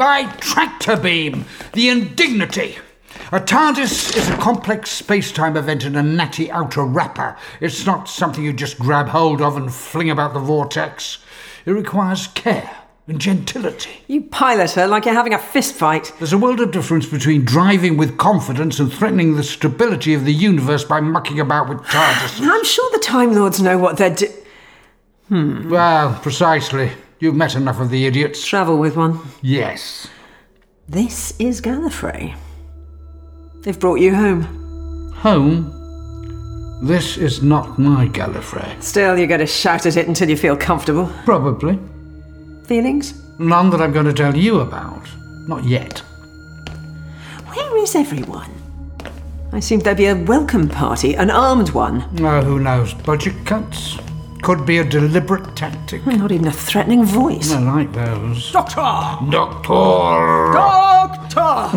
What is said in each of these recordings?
By tractor beam! The indignity! A TARDIS is a complex space-time event in a natty outer wrapper. It's not something you just grab hold of and fling about the vortex. It requires care and gentility. You pilot her like you're having a fist fight. There's a world of difference between driving with confidence and threatening the stability of the universe by mucking about with TARDIS. I'm sure the Time Lords know what they're Well, precisely. You've met enough of the idiots. Travel with one. Yes. This is Gallifrey. They've brought you home. Home? This is not my Gallifrey. Still, you're going to shout at it until you feel comfortable. Probably. Feelings? None that I'm going to tell you about. Not yet. Where is everyone? I assumed there'd be a welcome party, an armed one. Oh, who knows? Budget cuts? Could be a deliberate tactic. Not even a threatening voice. I like those. Doctor! Doctor! Doctor!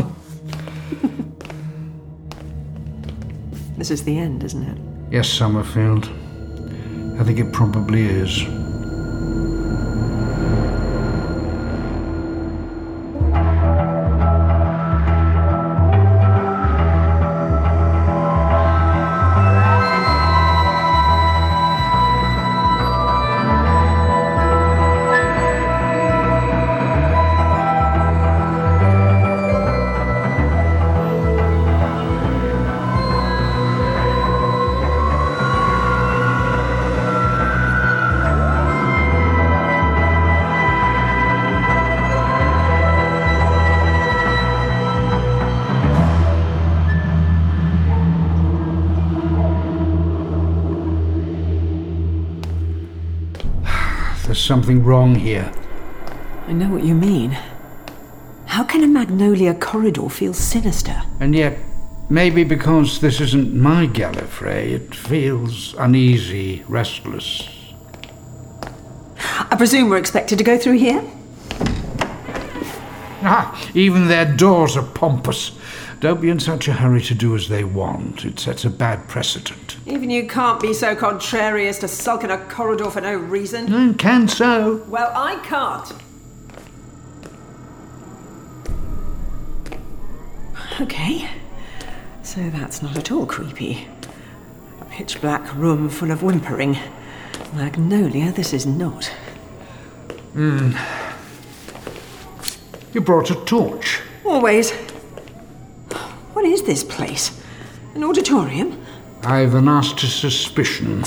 This is the end, isn't it? Yes, Summerfield. I think it probably is. There's something wrong here. I know what you mean. How can a Magnolia corridor feel sinister? And yet, maybe because this isn't my Gallifrey, it feels uneasy, restless. I presume we're expected to go through here? Even their doors are pompous. Don't be in such a hurry to do as they want. It sets a bad precedent. Even you can't be so contrary as to sulk in a corridor for no reason. Can so. Well, I can't. Okay. So that's not at all creepy. A pitch-black room full of whimpering. Magnolia, this is not. You brought a torch. Always. What is this place? An auditorium? I've a nasty suspicion.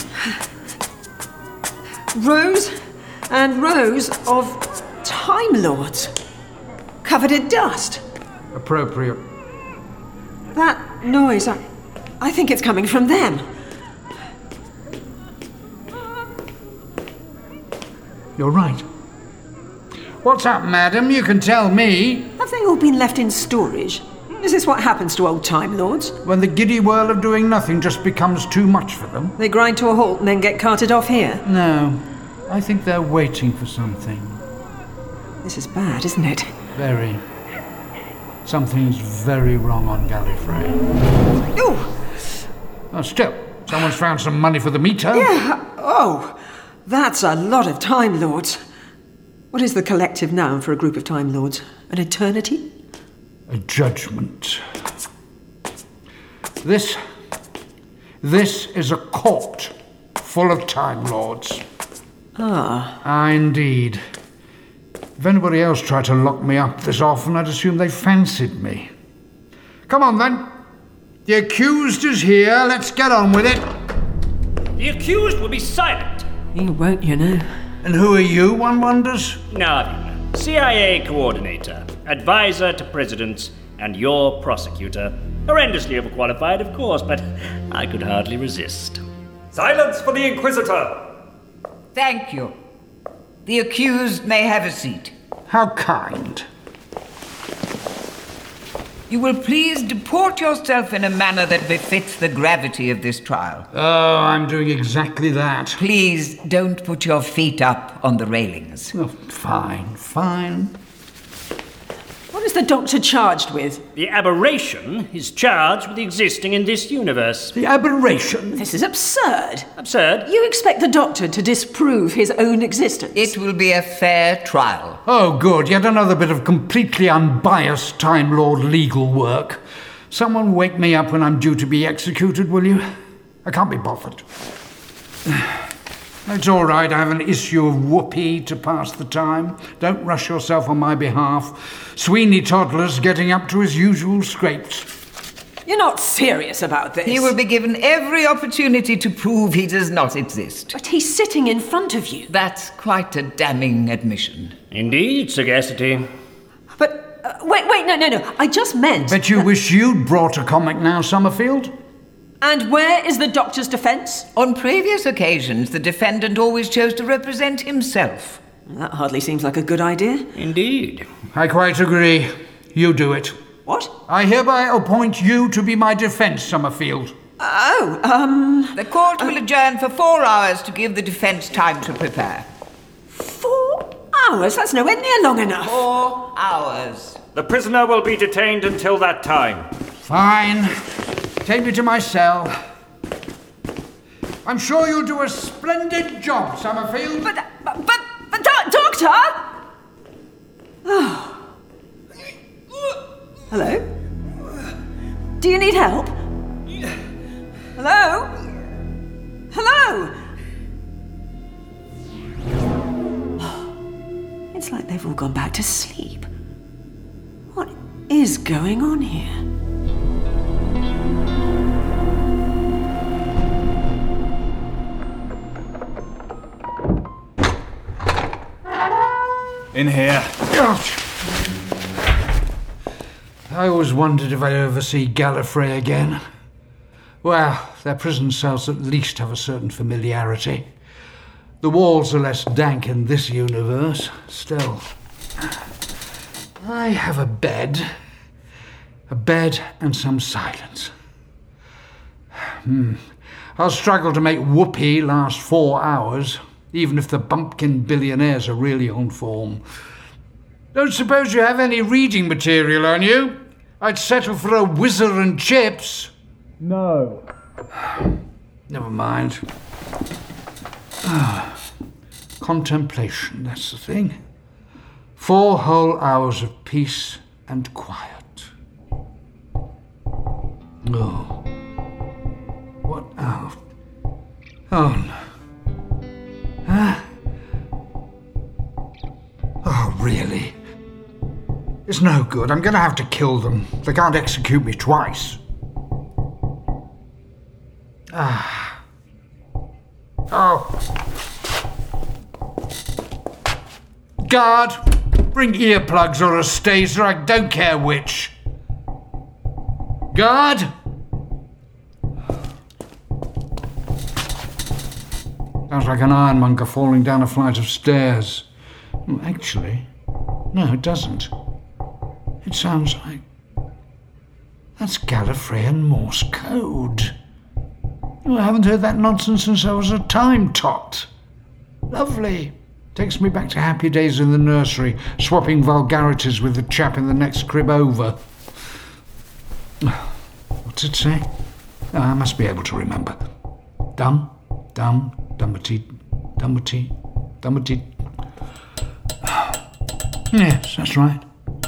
Rows and rows of Time Lords. Covered in dust. Appropriate. That noise, I think it's coming from them. You're right. What's up, madam? You can tell me. Have they all been left in storage? Is this what happens to old Time Lords? When the giddy whirl of doing nothing just becomes too much for them? They grind to a halt and then get carted off here? No. I think they're waiting for something. This is bad, isn't it? Very. Something's very wrong on Gallifrey. Ooh! Oh, still, someone's found some money for the meter. Yeah. Oh, that's a lot of Time Lords. What is the collective noun for a group of Time Lords? An eternity? A judgment. This is a court full of Time Lords. Indeed. If anybody else tried to lock me up this often, I'd assume they fancied me. Come on, then. The accused is here. Let's get on with it. The accused will be silent. You won't, you know. And who are you, one wonders? Narvin, CIA coordinator, advisor to presidents, and your prosecutor. Horrendously overqualified, of course, but I could hardly resist. Silence for the Inquisitor! Thank you. The accused may have a seat. How kind. You will please deport yourself in a manner that befits the gravity of this trial. Oh, I'm doing exactly that. Please don't put your feet up on the railings. Oh, fine. What a is the Doctor charged with? The aberration is charged with existing in this universe. The aberration? This is absurd. Absurd? You expect the Doctor to disprove his own existence? It will be a fair trial. Oh, good. Yet another bit of completely unbiased Time Lord legal work. Someone wake me up when I'm due to be executed, will you? I can't be bothered. It's all right. I have an issue of whoopee to pass the time. Don't rush yourself on my behalf. Sweeney Toddler's getting up to his usual scrapes. You're not serious about this. He will be given every opportunity to prove he does not exist. But he's sitting in front of you. That's quite a damning admission. Indeed, Sagacity. But, wait, no. I just meant... Bet you wish you'd brought a comic now, Summerfield. And where is the Doctor's defence? On previous occasions, the defendant always chose to represent himself. That hardly seems like a good idea. Indeed. I quite agree. You do it. What? I hereby appoint you to be my defence, Summerfield. The court will adjourn for 4 hours to give the defence time to prepare. 4 hours? That's nowhere near long enough. 4 hours. The prisoner will be detained until that time. Fine. Take me to my cell. I'm sure you'll do a splendid job, Summerfield. But Doctor! Oh. Hello? Do you need help? Hello? Hello? It's like they've all gone back to sleep. What is going on here? In here. Gosh. I always wondered if I'd ever see Gallifrey again. Well, their prison cells at least have a certain familiarity. The walls are less dank in this universe. Still, I have a bed. A bed and some silence. I'll struggle to make whoopee last 4 hours, even if the bumpkin billionaires are really on form. Don't suppose you have any reading material on you? I'd settle for a whizzer and chips. No. Never mind. Contemplation, that's the thing. 4 whole hours of peace and quiet. Oh. What? Oh no. Oh, really? It's no good. I'm going to have to kill them. They can't execute me twice. Oh. Guard, bring earplugs or a staser. I don't care which. Guard! Sounds like an ironmonger falling down a flight of stairs. Well, actually, no, it doesn't. It sounds like... That's Gallifreyan Morse code. Oh, I haven't heard that nonsense since I was a time tot. Lovely. Takes me back to happy days in the nursery, swapping vulgarities with the chap in the next crib over. What's it say? Oh, I must be able to remember. Dumb, dumbity. Yes, that's right.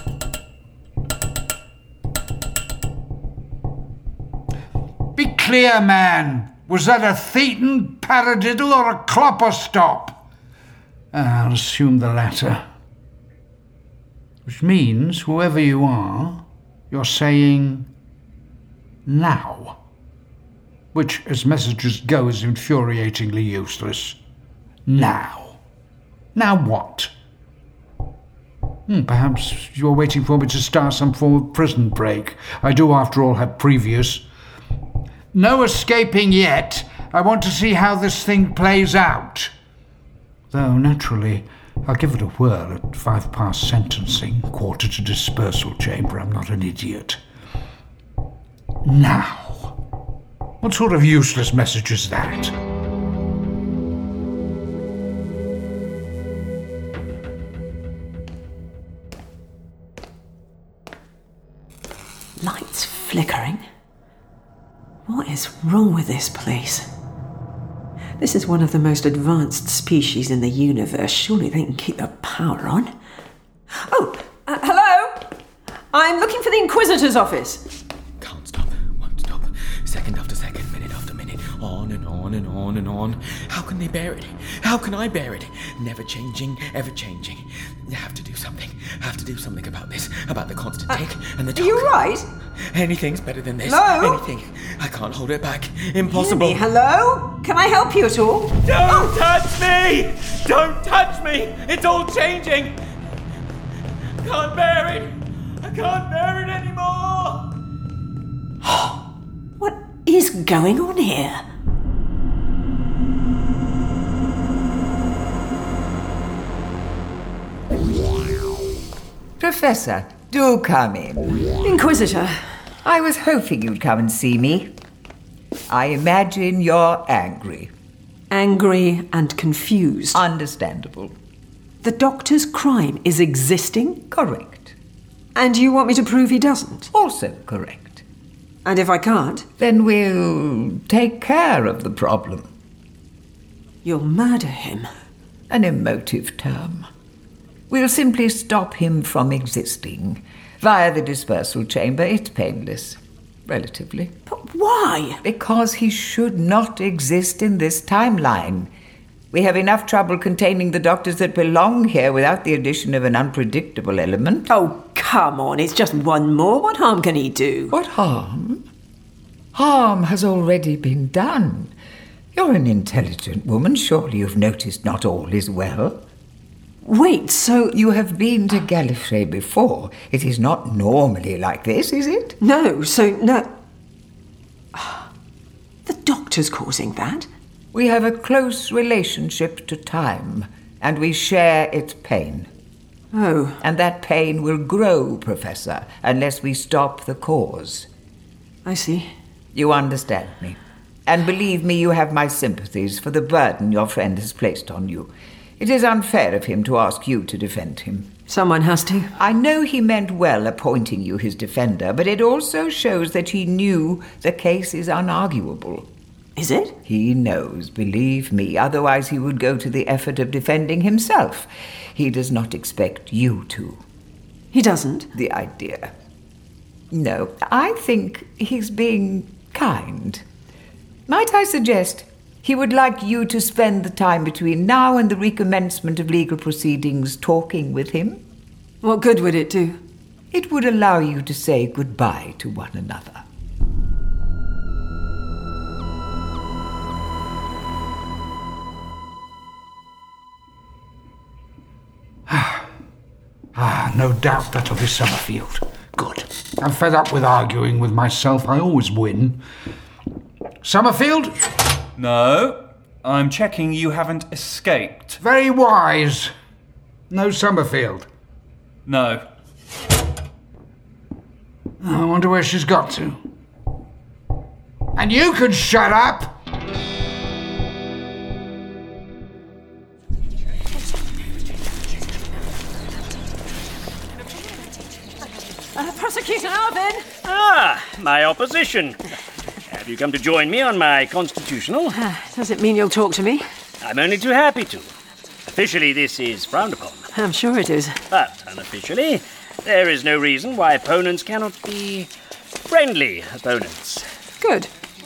Be clear, man. Was that a Thetan, paradiddle, or a Klopperstop? I'll assume the latter. Which means, whoever you are, you're saying now. Which, as messages go, is infuriatingly useless. Now. Now what? Perhaps you're waiting for me to start some form of prison break. I do, after all, have previous. No escaping yet. I want to see how this thing plays out. Though, naturally, I'll give it a whirl at 5 past sentencing, quarter to dispersal chamber. I'm not an idiot. Now. What sort of useless message is that? Lights flickering. What is wrong with this place? This is one of the most advanced species in the universe. Surely they can keep the power on. Oh, hello? I'm looking for the Inquisitor's office. Can't stop, won't stop. Second after second, minute after minute. On and on and on and on. How can they bear it? How can I bear it? Never changing, ever changing. I have to do something. I have to do something about this. About the constant tick and the talk. Are you right? Anything's better than this. Hello? Anything. I can't hold it back. Impossible. Hear me? Hello? Can I help you at all? Don't touch me! Don't touch me! It's all changing! Can't bear it! I can't bear it anymore! What is going on here? Professor, do come in. Inquisitor. I was hoping you'd come and see me. I imagine you're angry. Angry and confused. Understandable. The Doctor's crime is existing? Correct. And you want me to prove he doesn't? Also correct. And if I can't? Then we'll take care of the problem. You'll murder him. An emotive term. We'll simply stop him from existing. Via the dispersal chamber, it's painless. Relatively. But why? Because he should not exist in this timeline. We have enough trouble containing the doctors that belong here without the addition of an unpredictable element. Oh, come on, it's just one more. What harm can he do? What harm? Harm has already been done. You're an intelligent woman. Surely you've noticed not all is well. Wait, so... You have been to Gallifrey before. It is not normally like this, is it? No, The Doctor's causing that? We have a close relationship to time, and we share its pain. Oh. And that pain will grow, Professor, unless we stop the cause. I see. You understand me. And believe me, you have my sympathies for the burden your friend has placed on you. It is unfair of him to ask you to defend him. Someone has to. I know he meant well appointing you his defender, but it also shows that he knew the case is unarguable. Is it? He knows, believe me, otherwise he would go to the effort of defending himself. He does not expect you to. He doesn't? The idea. No, I think he's being kind. Might I suggest he would like you to spend the time between now and the recommencement of legal proceedings talking with him? What good would it do? It would allow you to say goodbye to one another. No doubt that'll be Summerfield. Good. I'm fed up with arguing with myself. I always win. Summerfield? No, I'm checking you haven't escaped. Very wise. No Summerfield. No. I wonder where she's got to. And you could shut up! Prosecutor Arvin! Ah, my opposition. Have you come to join me on my constitutional? Does it mean you'll talk to me? I'm only too happy to. Officially, this is frowned upon. I'm sure it is. But unofficially, there is no reason why opponents cannot be friendly opponents. Good.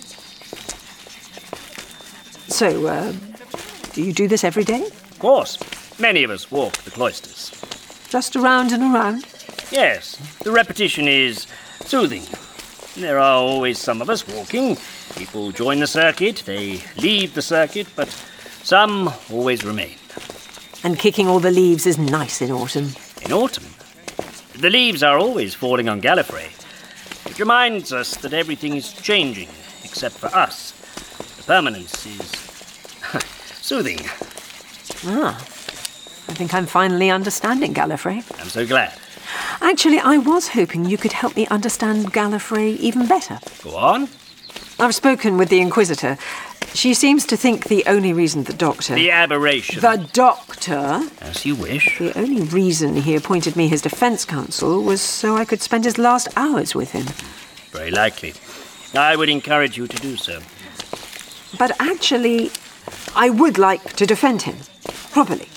So, do you do this every day? Of course, many of us walk the cloisters. Just around and around? Yes, the repetition is soothing. There are always some of us walking. People join the circuit, they leave the circuit, but some always remain. And kicking all the leaves is nice in autumn. In autumn? The leaves are always falling on Gallifrey. It reminds us that everything is changing, except for us. The permanence is soothing. Ah, I think I'm finally understanding Gallifrey. I'm so glad. Actually, I was hoping you could help me understand Gallifrey even better. Go on. I've spoken with the Inquisitor. She seems to think the only reason the doctor... The aberration. The doctor... As you wish. The only reason he appointed me his defence counsel was so I could spend his last hours with him. Very likely. I would encourage you to do so. But actually, I would like to defend him. Properly.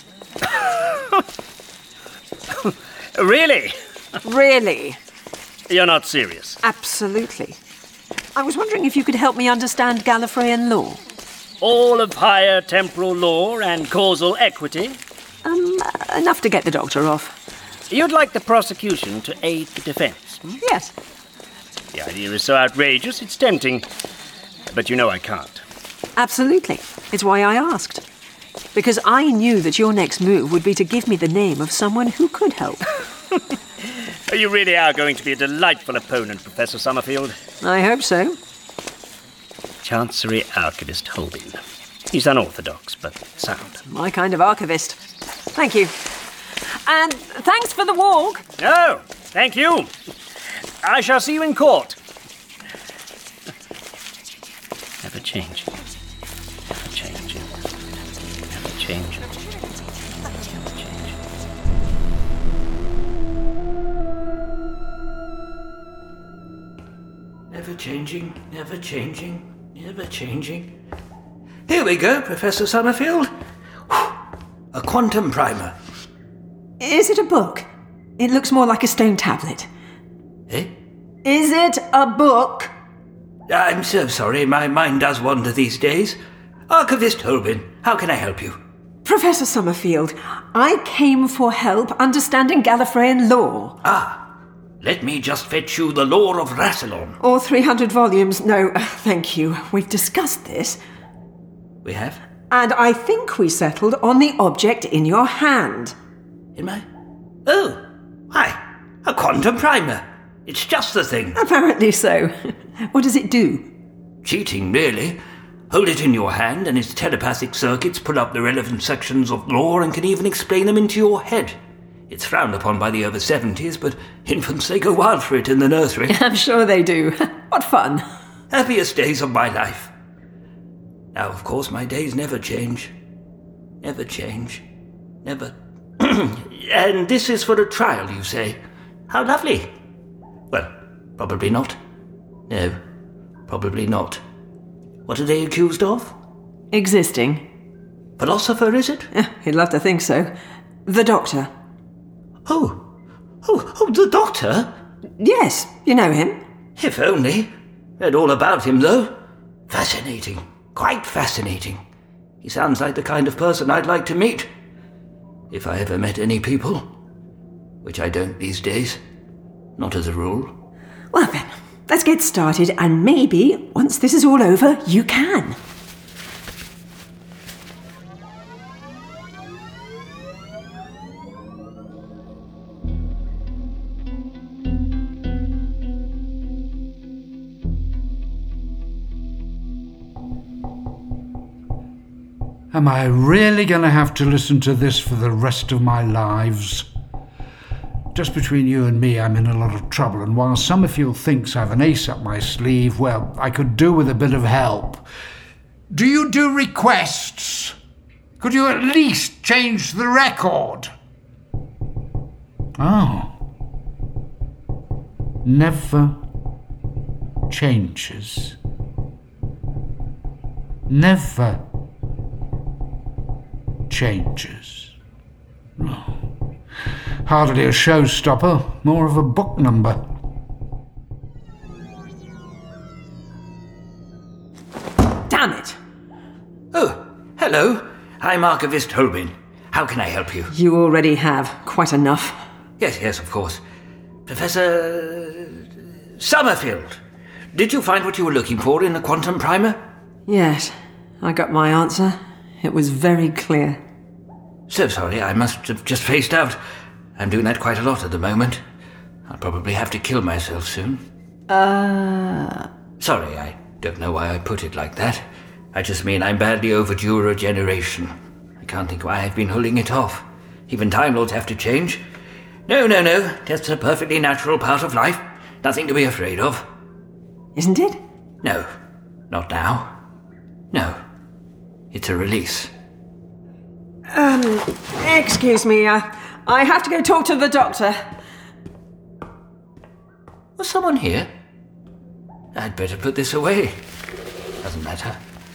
Really? Really? You're not serious? Absolutely. I was wondering if you could help me understand Gallifreyan law. All of higher temporal law and causal equity? Enough to get the doctor off. You'd like the prosecution to aid the defence? Yes. The idea is so outrageous, it's tempting. But you know I can't. Absolutely. It's why I asked. Because I knew that your next move would be to give me the name of someone who could help. You really are going to be a delightful opponent, Professor Summerfield. I hope so. Chancery Archivist Holbein. He's unorthodox, but sound. My kind of archivist. Thank you. And thanks for the walk. Oh, thank you. I shall see you in court. Never changing. Never changing. Never changing. Never changing. Never changing, never changing, never changing. Here we go, Professor Summerfield. Whew. A quantum primer. Is it a book? It looks more like a stone tablet. Eh? Is it a book? I'm so sorry, my mind does wander these days. Archivist Holbein, how can I help you? Professor Summerfield, I came for help understanding Gallifreyan law. Let me just fetch you the Law of Rassilon. Or 300 volumes. No, thank you. We've discussed this. We have? And I think we settled on the object in your hand. In my... Oh, why? A quantum primer. It's just the thing. Apparently so. What does it do? Cheating, really. Hold it in your hand and its telepathic circuits pull up the relevant sections of law and can even explain them into your head. It's frowned upon by the over 70s, but infants, they go wild for it in the nursery. I'm sure they do. What fun. Happiest days of my life. Now, of course, my days never change. Never change. Never. And this is for a trial, you say? How lovely. Well, probably not. No, probably not. What are they accused of? Existing. Philosopher, is it? He'd love to think so. The Doctor. Oh, the Doctor? Yes, you know him. If only. Read all about him, though. Fascinating. Quite fascinating. He sounds like the kind of person I'd like to meet. If I ever met any people. Which I don't these days. Not as a rule. Well then, let's get started, and maybe, once this is all over, you can. Am I really going to have to listen to this for the rest of my lives? Just between you and me, I'm in a lot of trouble, and while Summerfield thinks I've an ace up my sleeve, well, I could do with a bit of help. Do you do requests? Could you at least change the record? Oh. Never changes. Never changes. Oh. Hardly a showstopper, more of a book number. Damn it! Oh, hello. I'm Archivist Holbein. How can I help you? You already have quite enough. Yes, of course. Professor... Summerfield. Did you find what you were looking for in the quantum primer? Yes, I got my answer. It was very clear. So sorry, I must have just phased out. I'm doing that quite a lot at the moment. I'll probably have to kill myself soon. Sorry, I don't know why I put it like that. I just mean I'm badly overdue a regeneration. I can't think why I've been holding it off. Even Time Lords have to change. No. That's a perfectly natural part of life. Nothing to be afraid of. Isn't it? No. Not now. No. It's a release. Excuse me, I have to go talk to the doctor. Was someone here? I'd better put this away. Doesn't matter.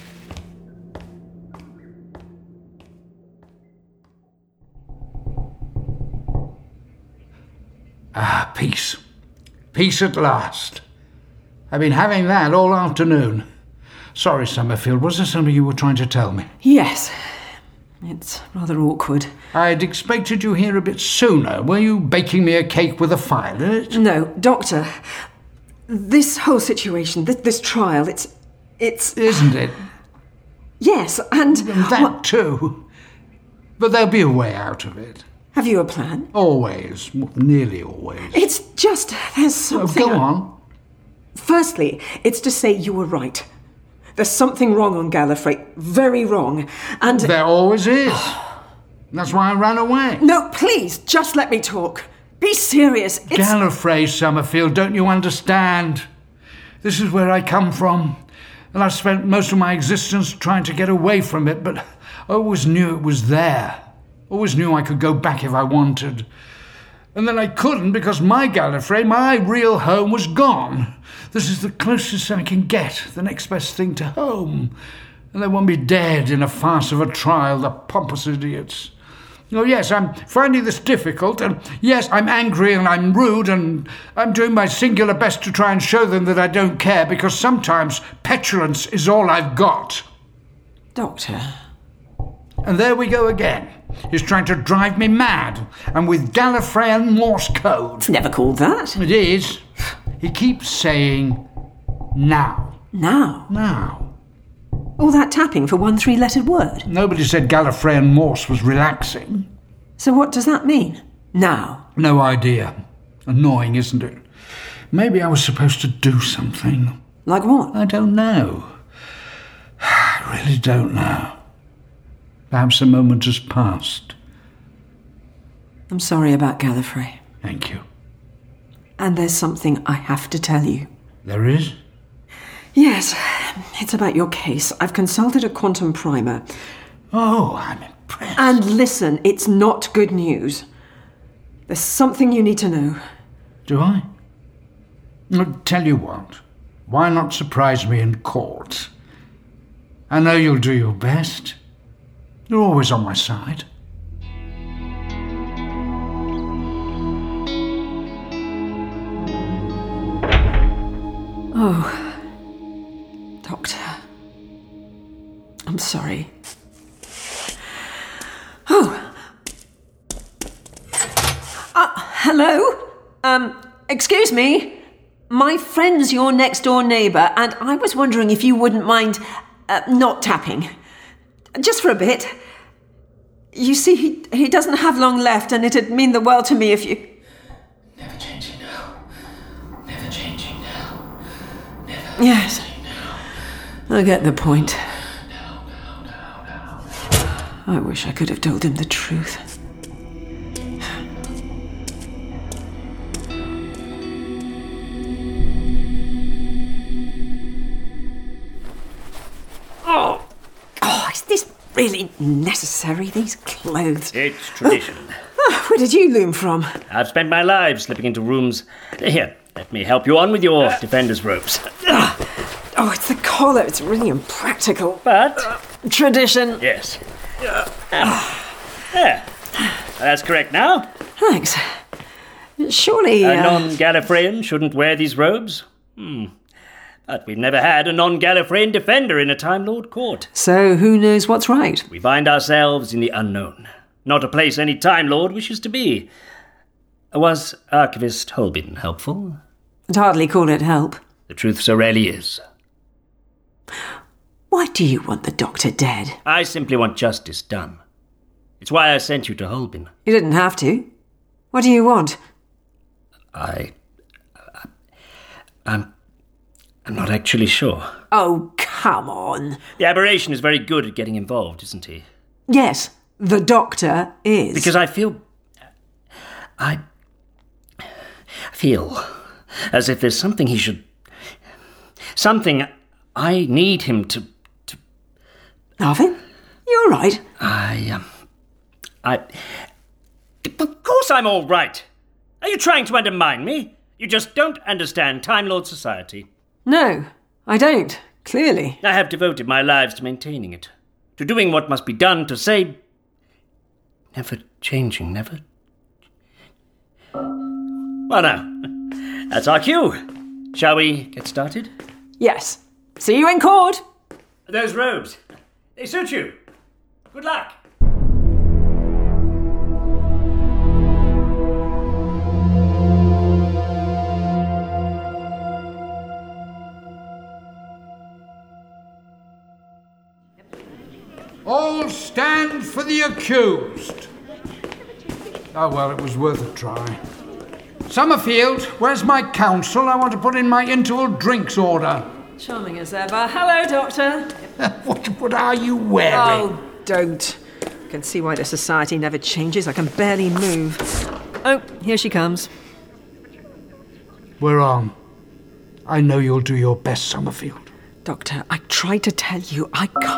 Ah, peace. Peace at last. I've been having that all afternoon. Sorry, Summerfield, was there something you were trying to tell me? Yes. It's rather awkward. I'd expected you here a bit sooner. Were you baking me a cake with a file in it? No, Doctor. This whole situation, this trial, it's... Isn't it? Yes, and that too. But there'll be a way out of it. Have you a plan? Always. Nearly always. It's just, there's something... Go on. Firstly, it's to say you were right. There's something wrong on Gallifrey. Very wrong. And... There always is. That's why I ran away. No, please, just let me talk. Be serious. It's... Gallifrey, Summerfield, don't you understand? This is where I come from. And I've spent most of my existence trying to get away from it, but I always knew it was there. Always knew I could go back if I wanted. And then I couldn't because my Gallifrey, my real home, was gone. This is the closest I can get, the next best thing to home. And they want me dead in a farce of a trial, the pompous idiots. Oh, yes, I'm finding this difficult, and yes, I'm angry and I'm rude, and I'm doing my singular best to try and show them that I don't care, because sometimes petulance is all I've got. Doctor... And there we go again. He's trying to drive me mad, and with Gallifreyan Morse code. It's never called that. It is. He keeps saying, now. Now? Now. All that tapping for one three-lettered word. Nobody said Gallifreyan Morse was relaxing. So what does that mean? Now? No idea. Annoying, isn't it? Maybe I was supposed to do something. Like what? I don't know. I really don't know. Perhaps a moment has passed. I'm sorry about Gallifrey. Thank you. And there's something I have to tell you. There is? Yes, it's about your case. I've consulted a quantum primer. Oh, I'm impressed. And listen, it's not good news. There's something you need to know. Do I? I'll tell you what. Why not surprise me in court? I know you'll do your best. You're always on my side. Oh, Doctor. I'm sorry. Oh. Hello? Excuse me? My friend's your next-door neighbour, and I was wondering if you wouldn't mind not tapping. Just for a bit. You see, he doesn't have long left, and it'd mean the world to me if you... Never changing now. Never changing now. Never Yes. changing now. I get the point. No. I wish I could have told him the truth. Oh, is this really necessary, these clothes? It's tradition. Where did you loom from? I've spent my life slipping into rooms. Here, let me help you on with your defender's ropes. Oh, it's the collar. It's really impractical. But... Tradition. yes. There. That's correct now. Thanks. Surely... A non-Gallifreyan shouldn't wear these robes. But we've never had a non-Gallifreyan defender in a Time Lord court. So who knows what's right? We find ourselves in the unknown. Not a place any Time Lord wishes to be. Was Archivist Holbein helpful? I'd hardly call it help. The truth so rarely is. Why do you want the Doctor dead? I simply want justice done. It's why I sent you to Holbein. You didn't have to. What do you want? I'm not actually sure. Oh, come on. The aberration is very good at getting involved, isn't he? Yes, the Doctor is. Because I feel as if there's something he should... Something I need him to Narvin, you all right? Of course I'm all right. Are you trying to undermine me? You just don't understand Time Lord society. No, I don't, clearly. I have devoted my lives to maintaining it, to doing what must be done to save... Never changing, never... Well, now, that's our cue. Shall we get started? Yes. See you in court. Those robes, they suit you. Good luck. All stand for the accused. Oh, well, it was worth a try. Summerfield, where's my counsel? I want to put in my interval drinks order. Charming as ever. Hello, Doctor. What are you wearing? Oh, don't. I can see why the society never changes. I can barely move. Oh, here she comes. We're on. I know you'll do your best, Summerfield. Doctor, I tried to tell you I can't...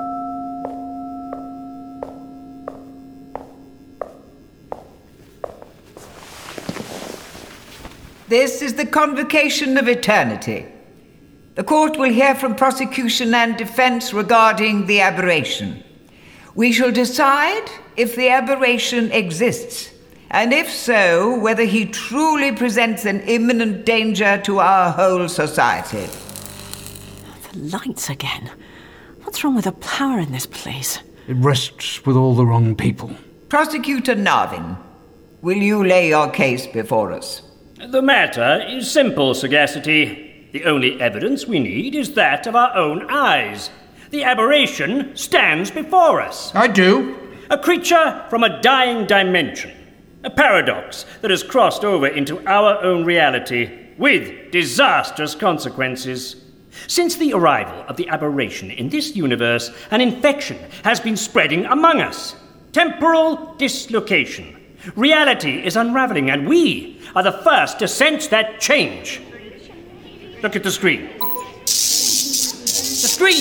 This is the convocation of eternity. The court will hear from prosecution and defense regarding the aberration. We shall decide if the aberration exists, and if so, whether he truly presents an imminent danger to our whole society. The lights again. What's wrong with the power in this place? It rests with all the wrong people. Prosecutor Narvin, will you lay your case before us? The matter is simple, Sagacity. The only evidence we need is that of our own eyes. The aberration stands before us. I do. A creature from a dying dimension. A paradox that has crossed over into our own reality with disastrous consequences. Since the arrival of the aberration in this universe, an infection has been spreading among us. Temporal dislocation. Reality is unraveling, and we are the first to sense that change. Look at the screen. The screen!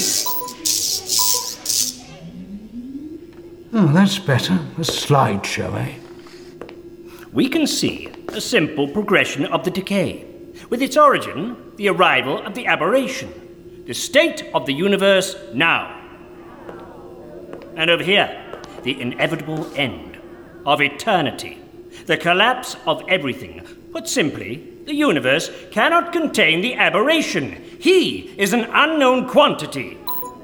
Oh, that's better. A slideshow, eh? We can see a simple progression of the decay. With its origin, the arrival of the aberration. The state of the universe now. And over here, the inevitable end. Of eternity. The collapse of everything. Put simply, the universe cannot contain the aberration. He is an unknown quantity.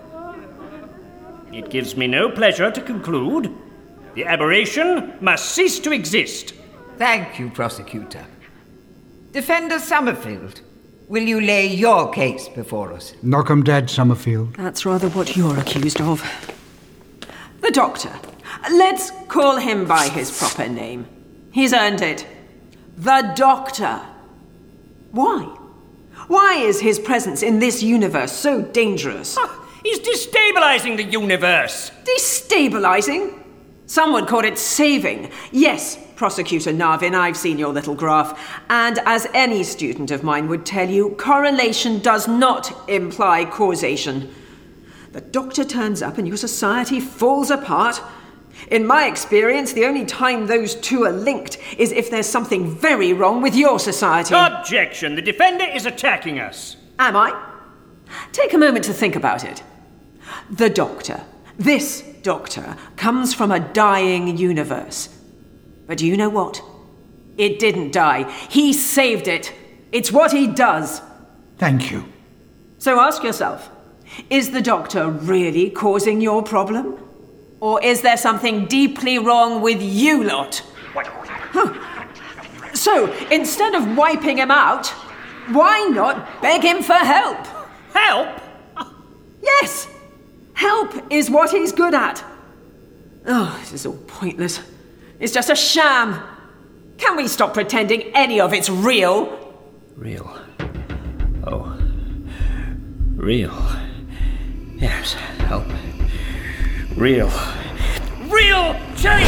It gives me no pleasure to conclude the aberration must cease to exist. Thank you, Prosecutor. Defender Summerfield, will you lay your case before us? Knock 'em dead, Summerfield. That's rather what you're accused of. The Doctor. Let's call him by his proper name. He's earned it. The Doctor. Why? Why is his presence in this universe so dangerous? He's destabilizing the universe. Destabilizing? Some would call it saving. Yes, Prosecutor Narvin, I've seen your little graph. And as any student of mine would tell you, correlation does not imply causation. The Doctor turns up and your society falls apart. In my experience, the only time those two are linked is if there's something very wrong with your society. Objection! The Defender is attacking us. Am I? Take a moment to think about it. The Doctor, this Doctor, comes from a dying universe. But do you know what? It didn't die. He saved it. It's what he does. Thank you. So ask yourself, is the Doctor really causing your problem? Or is there something deeply wrong with you lot? Huh. So, instead of wiping him out, why not beg him for help? Help? Yes! Help is what he's good at. Oh, this is all pointless. It's just a sham. Can we stop pretending any of it's real? Real. Oh. Real. Yes, help. Real. Real change!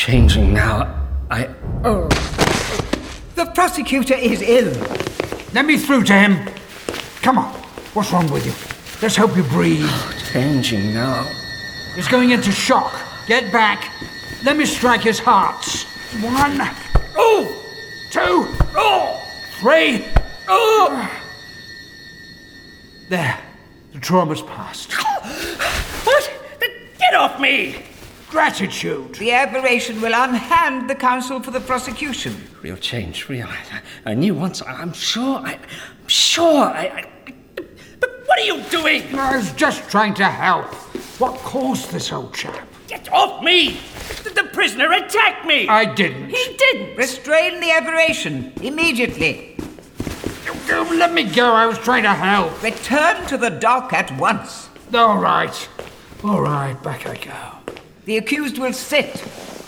changing now. The prosecutor is ill. Let me through to him. Come on. What's wrong with you? Let's hope you breathe. Changing now. He's going into shock. Get back. Let me strike his hearts. 1, 2, 3. There. The trauma's passed. What? Get off me! Gratitude. The aberration will unhand the counsel for the prosecution. Real change, real. I knew once. I'm sure. But what are you doing? I was just trying to help. What caused this old chap? Get off me! The prisoner attacked me! I didn't. He didn't. Restrain the aberration immediately. Let me go. I was trying to help. Return to the dock at once. All right. Back I go. The accused will sit.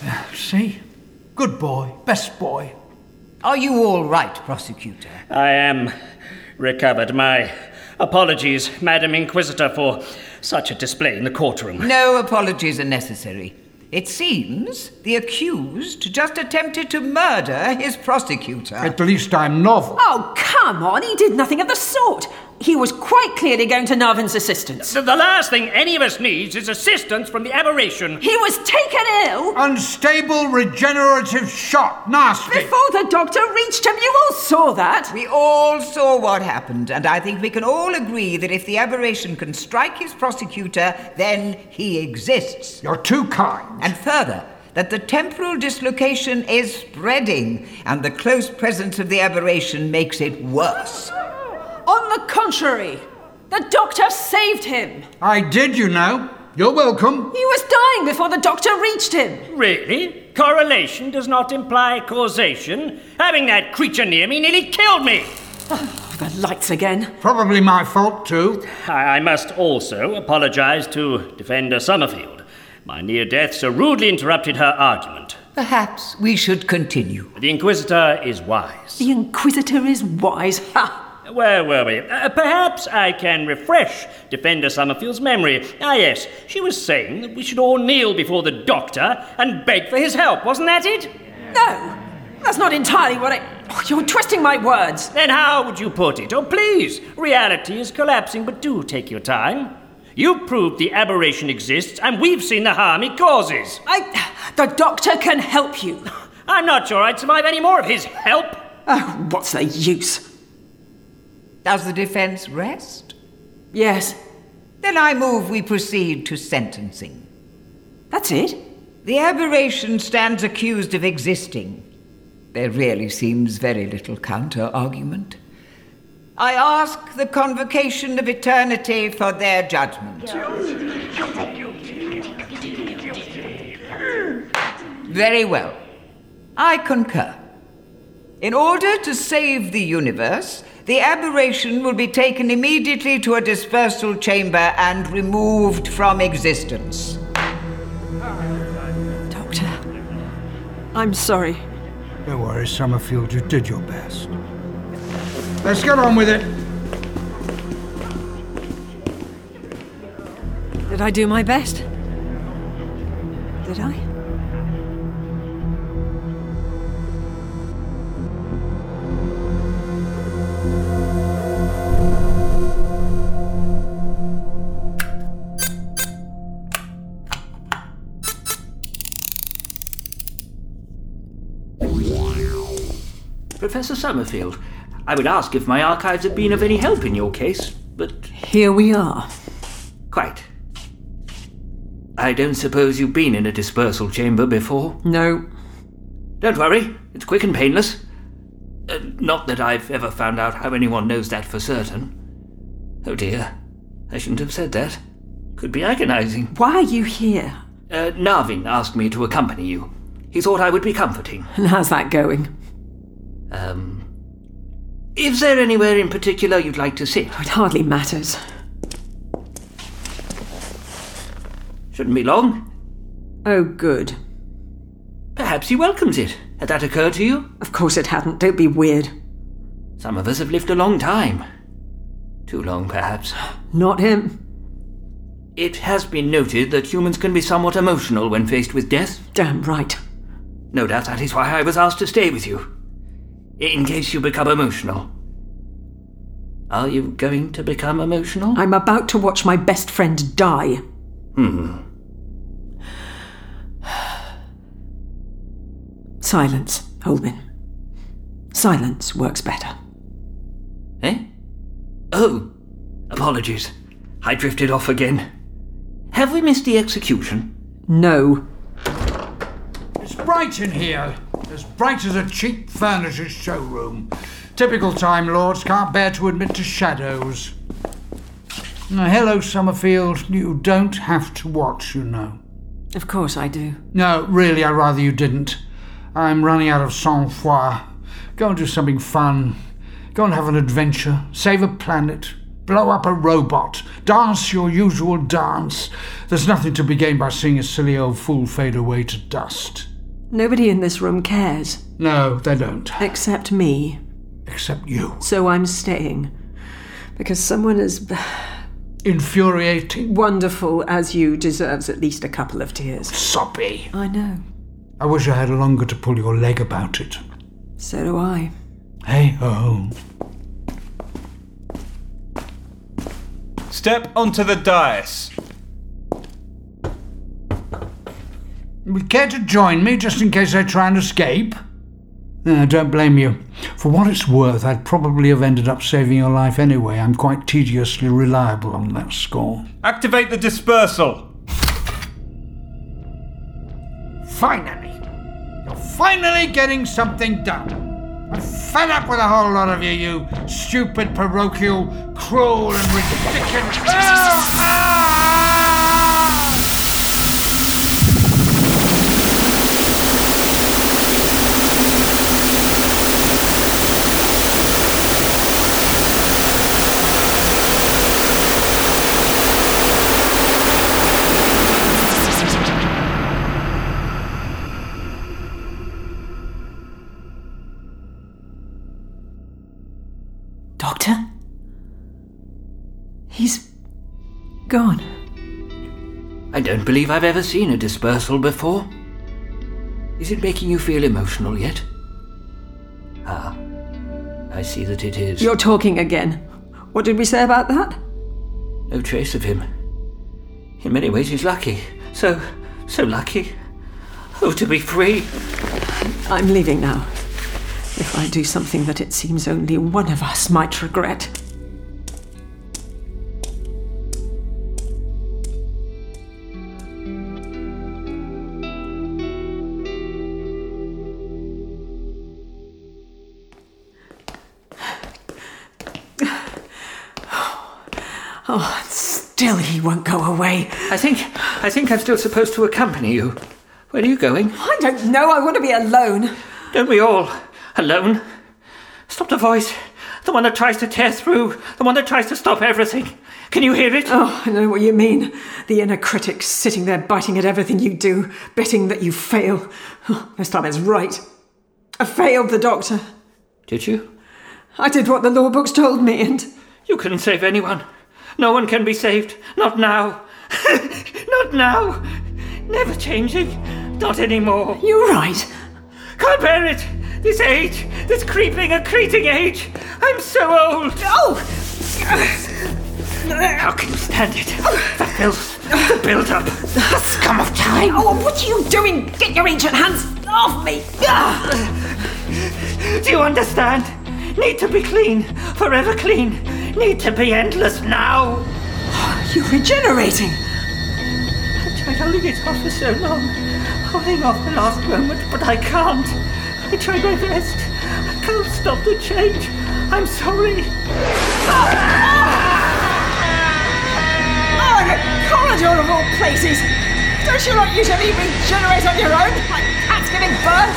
See? Good boy. Best boy. Are you all right, prosecutor? I am recovered. My apologies, Madam Inquisitor, for such a display in the courtroom. No apologies are necessary. It seems the accused just attempted to murder his prosecutor. At least I'm novel. Oh, come on, he did nothing of the sort. He was quite clearly going to Narvin's assistance. The last thing any of us needs is assistance from the aberration. He was taken ill Unstable regenerative shock. Nasty. before the doctor reached him. You all saw that. We all saw what happened, and I think we can all agree that if the aberration can strike his prosecutor, then he exists. You're too kind. And further, that the temporal dislocation is spreading, and the close presence of the aberration makes it worse. On the contrary, the doctor saved him. I did, you know. You're welcome. He was dying before the doctor reached him. Really? Correlation does not imply causation? Having that creature near me nearly killed me! Oh, the lights again. Probably my fault, too. I must also apologize to Defender Summerfield. My near death so rudely interrupted her argument. Perhaps we should continue. The Inquisitor is wise. The Inquisitor is wise. Ha! Where were we? Perhaps I can refresh Defender Summerfield's memory. Yes, she was saying that we should all kneel before the doctor and beg for his help. Wasn't that it? No, that's not entirely what I... Oh, you're twisting my words. Then how would you put it? Oh, please. Reality is collapsing, but do take your time. You proved the aberration exists, and we've seen the harm it causes. The doctor can help you. I'm not sure I'd survive any more of his help. Oh, what's the use? Does the defense rest? Yes. Then I move we proceed to sentencing. That's it? The aberration stands accused of existing. There really seems very little counter-argument. I ask the convocation of eternity for their judgment. Very well. I concur. In order to save the universe, the aberration will be taken immediately to a dispersal chamber and removed from existence. Doctor, I'm sorry. Don't worry, Summerfield. You did your best. Let's get on with it. Did I do my best? Did I? Professor Summerfield, I would ask if my archives have been of any help in your case, but... Here we are. Quite. I don't suppose you've been in a dispersal chamber before? No. Don't worry, it's quick and painless. Not that I've ever found out how anyone knows that for certain. Oh dear, I shouldn't have said that. Could be agonizing. Why are you here? Narvin asked me to accompany you. He thought I would be comforting. And how's that going? Is there anywhere in particular you'd like to sit? It hardly matters. Shouldn't be long. Oh, good. Perhaps he welcomes it. Had that occurred to you? Of course it hadn't. Don't be weird. Some of us have lived a long time. Too long, perhaps. Not him. It has been noted that humans can be somewhat emotional when faced with death. Damn right. No doubt that is why I was asked to stay with you. In case you become emotional. Are you going to become emotional? I'm about to watch my best friend die. Silence, Holbein. Silence works better. Eh? Oh, apologies. I drifted off again. Have we missed the execution? No. It's bright in here. As bright as a cheap furniture showroom. Typical Time Lords can't bear to admit to shadows. Now, hello, Summerfield. You don't have to watch, you know. Of course I do. No, really, I'd rather you didn't. I'm running out of sang-froid. Go and do something fun. Go and have an adventure. Save a planet. Blow up a robot. Dance your usual dance. There's nothing to be gained by seeing a silly old fool fade away to dust. Nobody in this room cares. No, they don't. Except me. Except you. So I'm staying. Because someone as infuriating, wonderful as you deserves at least a couple of tears. Soppy. I know. I wish I had longer to pull your leg about it. So do I. Hey-ho. Step onto the dais. Would you care to join me, just in case I try and escape? No, don't blame you. For what it's worth, I'd probably have ended up saving your life anyway. I'm quite tediously reliable on that score. Activate the dispersal. Finally! You're finally getting something done. I'm fed up with a whole lot of you, you stupid, parochial, cruel and ridiculous... Doctor? He's gone. I don't believe I've ever seen a dispersal before. Is it making you feel emotional yet? Ah, I see that it is. You're talking again. What did we say about that? No trace of him. In many ways he's lucky. So lucky. Oh, to be free. I'm leaving now. If I do something that it seems only one of us might regret. Oh, still he won't go away. I think I'm still supposed to accompany you. Where are you going? I don't know. I want to be alone. Don't we all? Alone? Stop the voice. The one that tries to tear through. The one that tries to stop everything. Can you hear it? Oh, I know what you mean. The inner critic sitting there biting at everything you do, betting that you fail. Oh, this time it's right. I failed the doctor. Did you? I did what the law books told me and... You couldn't save anyone. No one can be saved. Not now. Not now. Never changing. Not anymore. You're right. Can't bear it. This age. This creeping, accreting age. I'm so old. Oh! How can you stand it? The filth. The build-up. The scum of time. Oh, what are you doing? Get your ancient hands off me. Do you understand? Need to be clean. Forever clean. Need to be endless now. You're regenerating. I've tried holding it off for so long. Holding off the last moment, but I can't. I tried my best. I can't stop the change. I'm sorry. Oh, the corridor of all places. Don't you not usually regenerate on your own, like cats giving birth?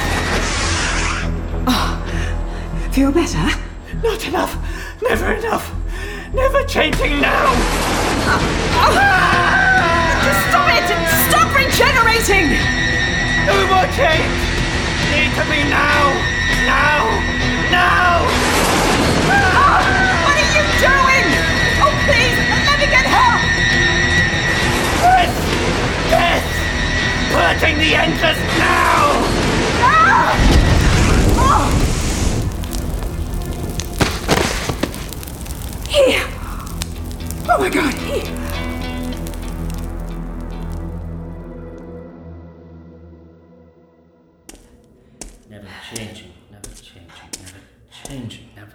Oh, feel better? Not enough. Never enough. Never changing now. Stop it! Stop regenerating! No more change. Need to be now. Now. Now. What are you doing? Oh, please, let me get help! Death. Death. Purging the endless now. Here! Oh my God, here! Never changing, never changing, never changing, never...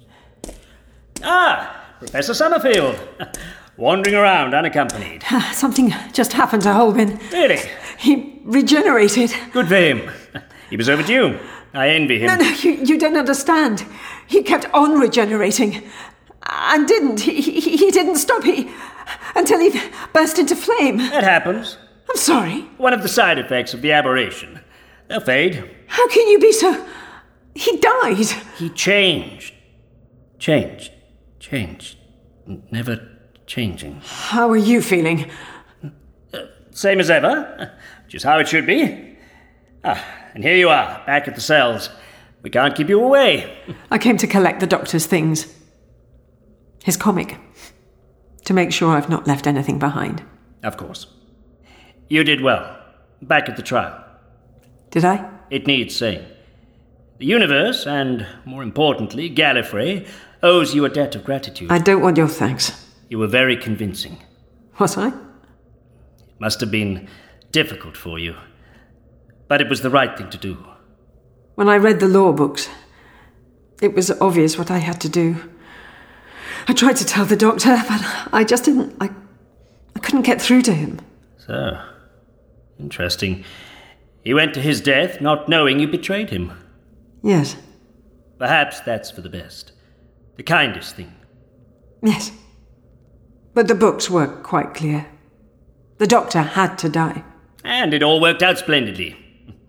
Ah! Professor Summerfield! Wandering around unaccompanied. Something just happened to Holbein. Really? He regenerated. Good for him. He was overdue. I envy him. No, you don't understand. He kept on regenerating. And didn't. He didn't stop. Until he burst into flame. That happens. I'm sorry. One of the side effects of the aberration. They'll fade. How can you be so... He died. He changed. Changed. Never changing. How are you feeling? Same as ever. Which is how it should be. And here you are, back at the cells. We can't keep you away. I came to collect the doctor's things. His comic. To make sure I've not left anything behind. Of course. You did well. Back at the trial. Did I? It needs saying. The universe, and more importantly, Gallifrey, owes you a debt of gratitude. I don't want your thanks. You were very convincing. Was I? It must have been difficult for you. But it was the right thing to do. When I read the law books, it was obvious what I had to do. I tried to tell the doctor, but I just didn't... I couldn't get through to him. So, interesting. He went to his death not knowing you betrayed him. Yes. Perhaps that's for the best. The kindest thing. Yes. But the books were quite clear. The doctor had to die. And it all worked out splendidly.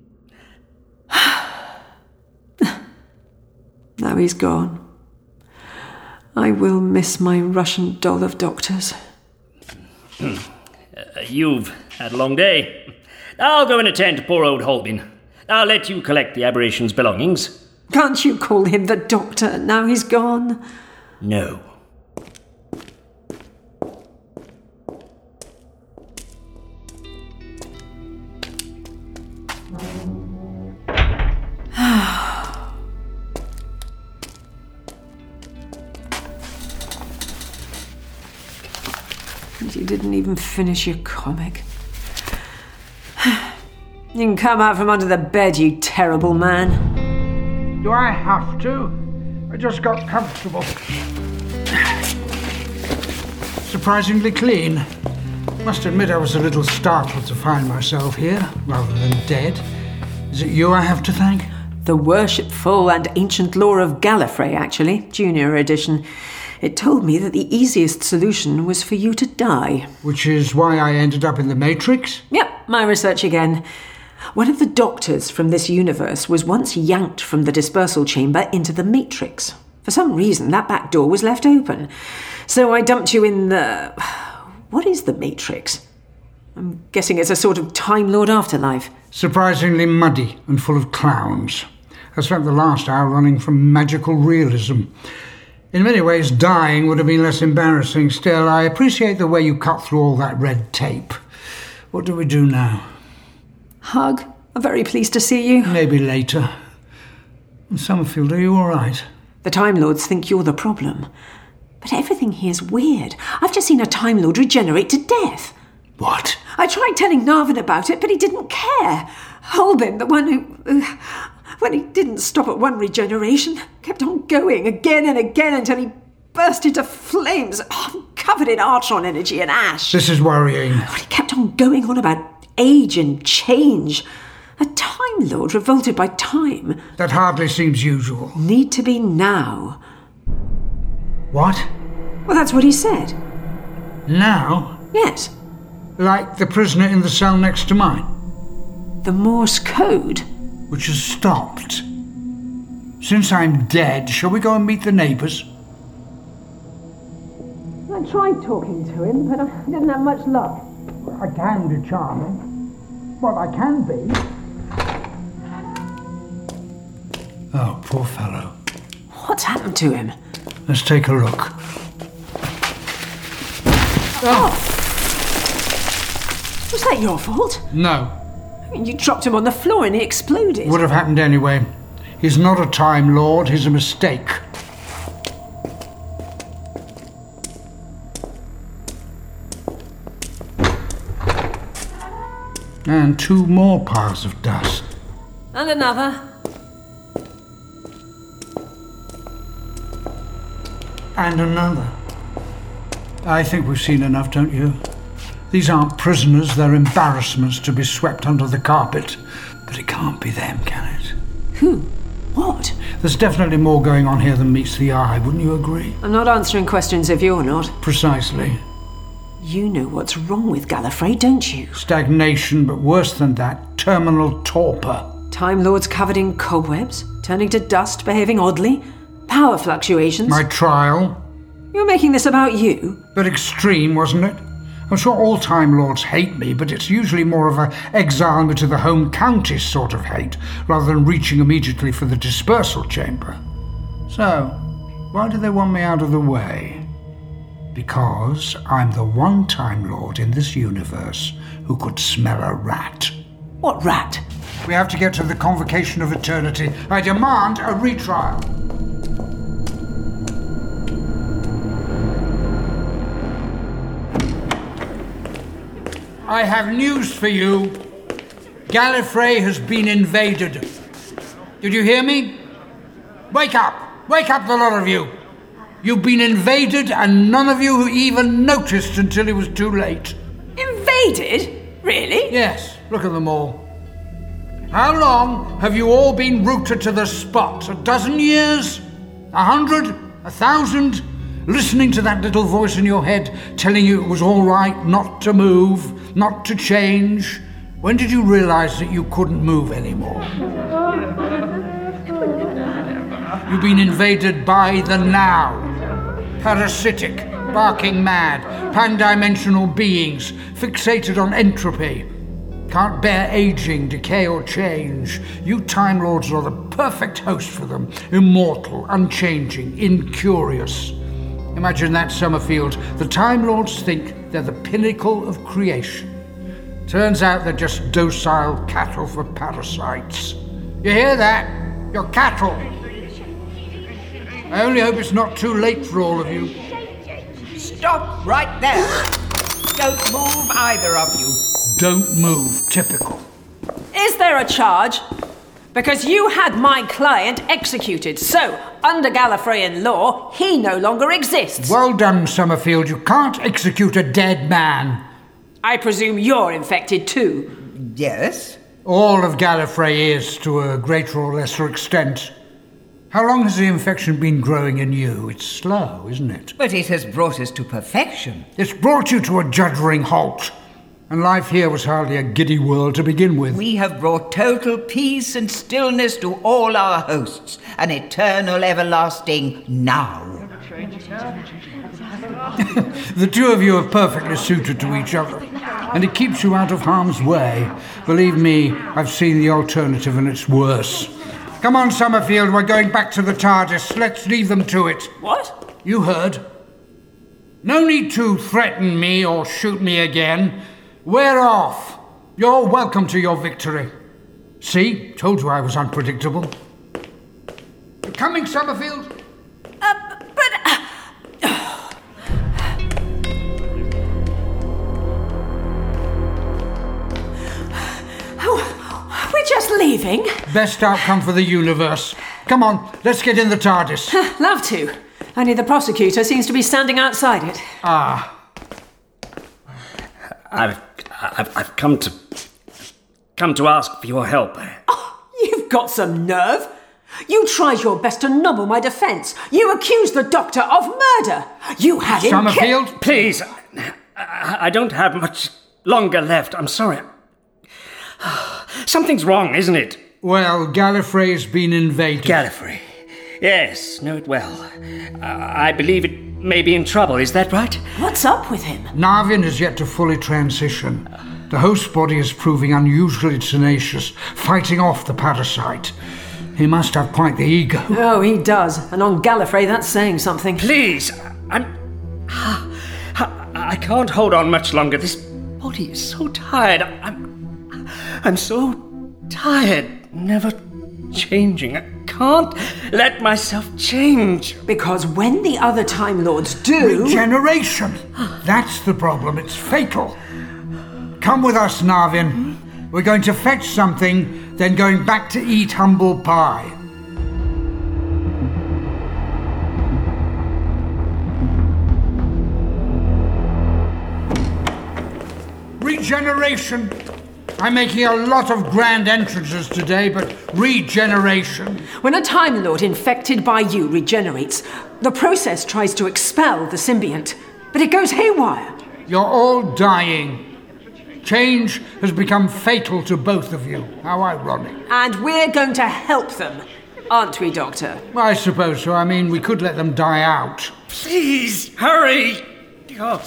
Now he's gone. I will miss my Russian doll of doctors. You've had a long day. I'll go and attend to poor old Holbein. I'll let you collect the aberration's belongings. Can't you call him the doctor now he's gone? No. You didn't even finish your comic. You can come out from under the bed, you terrible man. Do I have to? I just got comfortable. Surprisingly clean. Must admit I was a little startled to find myself here, rather than dead. Is it you I have to thank? The Worshipful and Ancient Law of Gallifrey, actually. Junior edition. It told me that the easiest solution was for you to die. Which is why I ended up in the Matrix? Yep, my research again. One of the doctors from this universe was once yanked from the dispersal chamber into the Matrix. For some reason, that back door was left open. So I dumped you in the... What is the Matrix? I'm guessing it's a sort of Time Lord afterlife. Surprisingly muddy and full of clowns. I spent the last hour running from magical realism. In many ways, dying would have been less embarrassing. Still, I appreciate the way you cut through all that red tape. What do we do now? Hug. I'm very pleased to see you. Maybe later. Summerfield, are you all right? The Time Lords think you're the problem. But everything here's weird. I've just seen a Time Lord regenerate to death. What? I tried telling Narvin about it, but he didn't care. Holbein, the one who... when he didn't stop at one regeneration, kept on going again and again until he burst into flames, covered in Artron energy and ash. This is worrying. He kept on going on about age and change. A Time Lord revolted by time. That hardly seems usual. Need to be now. What? Well, that's what he said. Now? Yes. Like the prisoner in the cell next to mine? The Morse code? Which has stopped. Since I'm dead, shall we go and meet the neighbours? I tried talking to him, but I didn't have much luck. I can be charming. Well, I can be. Oh, poor fellow. What's happened to him? Let's take a look. Oh! Was that your fault? No. You dropped him on the floor and he exploded. Would have happened anyway. He's not a Time Lord, he's a mistake. And 2 more piles of dust. And another. And another. I think we've seen enough, don't you? These aren't prisoners, they're embarrassments to be swept under the carpet. But it can't be them, can it? Who? What? There's definitely more going on here than meets the eye, wouldn't you agree? I'm not answering questions if you're not. Precisely. You know what's wrong with Gallifrey, don't you? Stagnation, but worse than that, terminal torpor. Time Lords covered in cobwebs, turning to dust, behaving oddly, power fluctuations. My trial. You're making this about you? But extreme, wasn't it? I'm sure all Time Lords hate me, but it's usually more of a exile me to the home county sort of hate, rather than reaching immediately for the dispersal chamber. So, why do they want me out of the way? Because I'm the one Time Lord in this universe who could smell a rat. What rat? We have to get to the Convocation of Eternity. I demand a retrial. I have news for you. Gallifrey has been invaded. Did you hear me? Wake up! Wake up, the lot of you! You've been invaded and none of you even noticed until it was too late. Invaded? Really? Yes, look at them all. How long have you all been rooted to the spot? 12 years? 100? 1,000? Listening to that little voice in your head telling you it was all right not to move, not to change? When did you realize that you couldn't move anymore? You've been invaded by the now. Parasitic, barking mad, pan-dimensional beings, fixated on entropy. Can't bear aging, decay or change. You Time Lords are the perfect host for them. Immortal, unchanging, incurious. Imagine that, Summerfield. The Time Lords think they're the pinnacle of creation. Turns out they're just docile cattle for parasites. You hear that? You're cattle. I only hope it's not too late for all of you. Stop right there. Don't move, either of you. Don't move. Typical. Is there a charge? Because you had my client executed, so, under Gallifreyan law, he no longer exists. Well done, Summerfield. You can't execute a dead man. I presume you're infected too. Yes? All of Gallifrey is, to a greater or lesser extent. How long has the infection been growing in you? It's slow, isn't it? But it has brought us to perfection. It's brought you to a juddering halt. And life here was hardly a giddy world to begin with. We have brought total peace and stillness to all our hosts. An eternal, everlasting now. The two of you are perfectly suited to each other. And it keeps you out of harm's way. Believe me, I've seen the alternative and it's worse. Come on, Summerfield, we're going back to the TARDIS. Let's leave them to it. What? You heard. No need to threaten me or shoot me again. We're off. You're welcome to your victory. See? Told you I was unpredictable. You coming, Summerfield? We're just leaving. Best outcome for the universe. Come on, let's get in the TARDIS. Love to. Only the prosecutor seems to be standing outside it. Ah. I've come to ask for your help. Oh, you've got some nerve. You tried your best to nobble my defence. You accused the Doctor of murder. You had him Summerfield, please. I don't have much longer left. I'm sorry. Something's wrong, isn't it? Well, Gallifrey's been invaded. Gallifrey. Yes, know it well. I believe it may be in trouble, is that right? What's up with him? Narvin has yet to fully transition. The host body is proving unusually tenacious, fighting off the parasite. He must have quite the ego. Oh, he does. And on Gallifrey, that's saying something. Please, I can't hold on much longer. This body is so tired. I'm so tired, never changing. I can't let myself change. Because when the other Time Lords do... Regeneration! That's the problem. It's fatal. Come with us, Narvin. We're going to fetch something, then going back to eat humble pie. Regeneration. I'm making a lot of grand entrances today, but regeneration. When a Time Lord infected by you regenerates, the process tries to expel the symbiont, but it goes haywire. You're all dying. Change has become fatal to both of you. How ironic. And we're going to help them, aren't we, Doctor? Well, I suppose so. I mean, we could let them die out. Please, hurry! Oh.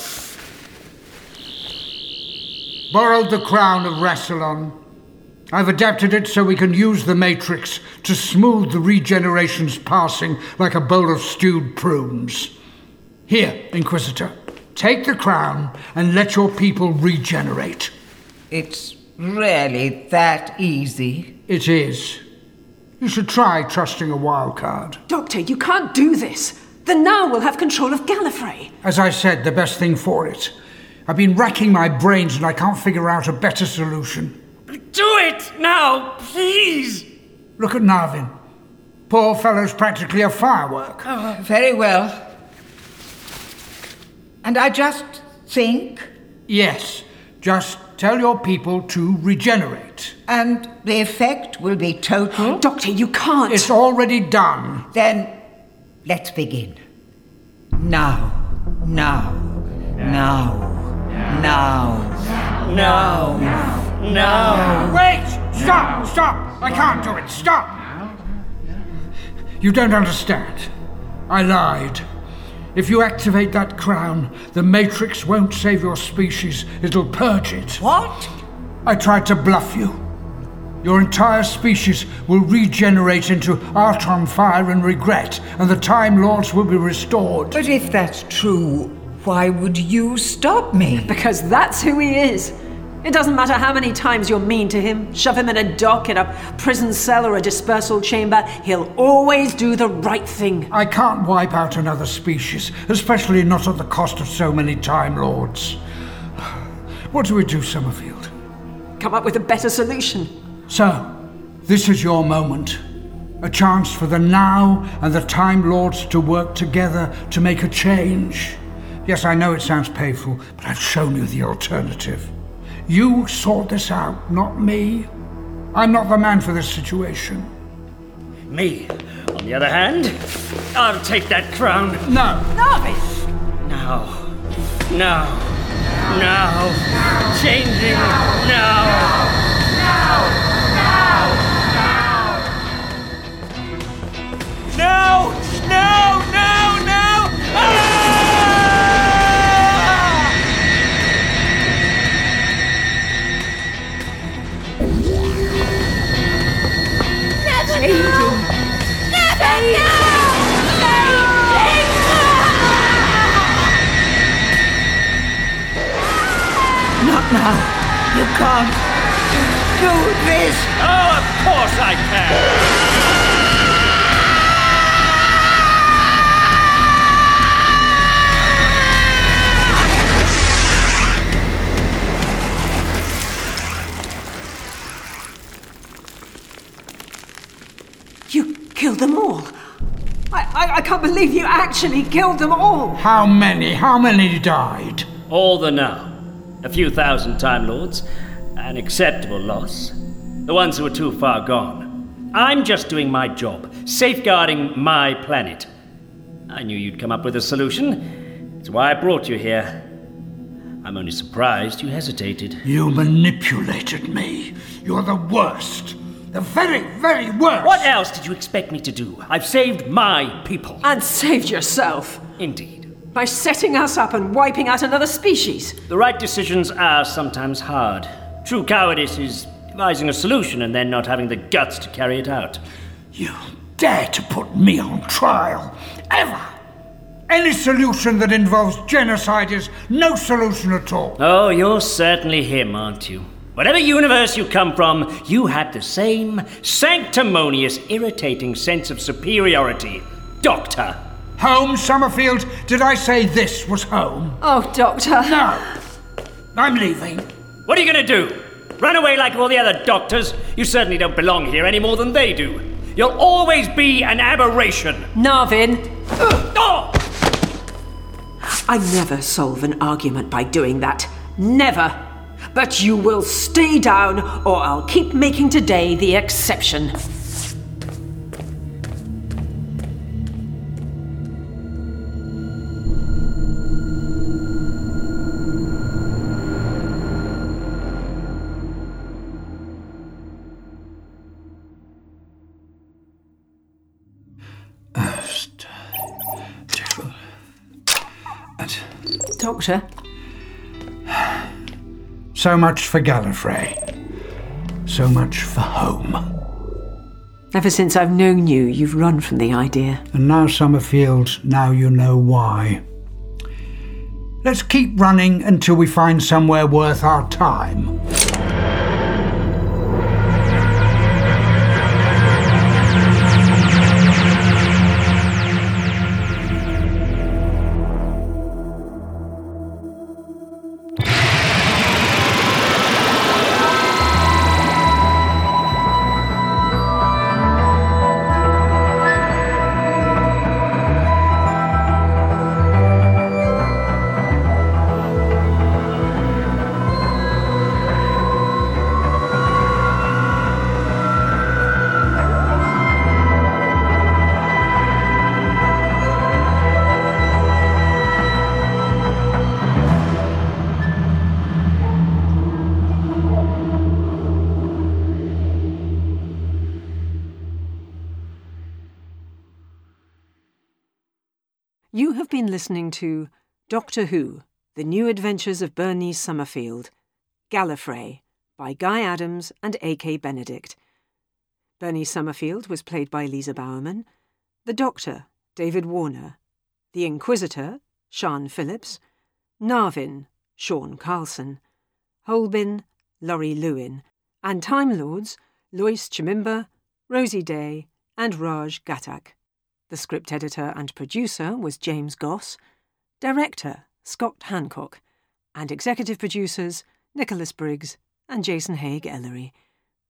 Borrowed the crown of Rassilon. I've adapted it so we can use the Matrix to smooth the regeneration's passing like a bowl of stewed prunes. Here, Inquisitor, take the crown and let your people regenerate. It's really that easy. It is. You should try trusting a wild card. Doctor, you can't do this. The Now will have control of Gallifrey. As I said, the best thing for it. I've been racking my brains and I can't figure out a better solution. Do it now, please! Look at Narvin. Poor fellow's practically a firework. Oh, very well. And I just think... Yes, just tell your people to regenerate. And the effect will be total? Doctor, you can't. It's already done. Then let's begin. Now. Wait! Stop! I can't do it. Stop! You don't understand. I lied. If you activate that crown, the Matrix won't save your species. It'll purge it. What? I tried to bluff you. Your entire species will regenerate into Arton fire and regret, and the Time Lords will be restored. But if that's true, why would you stop me? Because that's who he is. It doesn't matter how many times you're mean to him, shove him in a dock, in a prison cell or a dispersal chamber, he'll always do the right thing. I can't wipe out another species, especially not at the cost of so many Time Lords. What do we do, Summerfield? Come up with a better solution. So, this is your moment. A chance for the Now and the Time Lords to work together to make a change. Yes, I know it sounds painful, but I've shown you the alternative. You sort this out, not me. I'm not the man for this situation. Me, on the other hand, I'll take that crown. No. Narvin! Now. Changing now. Not now. You can't do this. Oh, of course I can. You killed them all. I can't believe you actually killed them all. How many? How many died? All the Now. A few thousand Time Lords. An acceptable loss. The ones who are too far gone. I'm just doing my job, safeguarding my planet. I knew you'd come up with a solution. It's why I brought you here. I'm only surprised you hesitated. You manipulated me. You're the worst. The very, very worst. What else did you expect me to do? I've saved my people. And saved yourself. Indeed. By setting us up and wiping out another species. The right decisions are sometimes hard. True cowardice is devising a solution and then not having the guts to carry it out. You dare to put me on trial? Ever? Any solution that involves genocide is no solution at all. Oh, you're certainly him, aren't you? Whatever universe you come from, you had the same sanctimonious, irritating sense of superiority. Doctor. Home, Summerfield? Did I say this was home? Oh, Doctor. No. I'm leaving. What are you going to do? Run away like all the other doctors. You certainly don't belong here any more than they do. You'll always be an aberration. Narvin! Oh! I never solve an argument by doing that. Never. But you will stay down, or I'll keep making today the exception. Doctor? So much for Gallifrey. So much for home. Ever since I've known you, you've run from the idea. And now, Summerfield, now you know why. Let's keep running until we find somewhere worth our time. You have been listening to Doctor Who, The New Adventures of Bernice Summerfield, Gallifrey, by Guy Adams and A.K. Benedict. Bernice Summerfield was played by Lisa Bowerman, the Doctor, David Warner, the Inquisitor, Sian Phillips, Narvin, Sean Carlson, Holbin, Laurie Lewin, and Time Lords, Lois Chimimba, Rosie Day, and Raj Ghatak. The script editor and producer was James Goss, director Scott Hancock, and executive producers Nicholas Briggs and Jason Haig Ellery.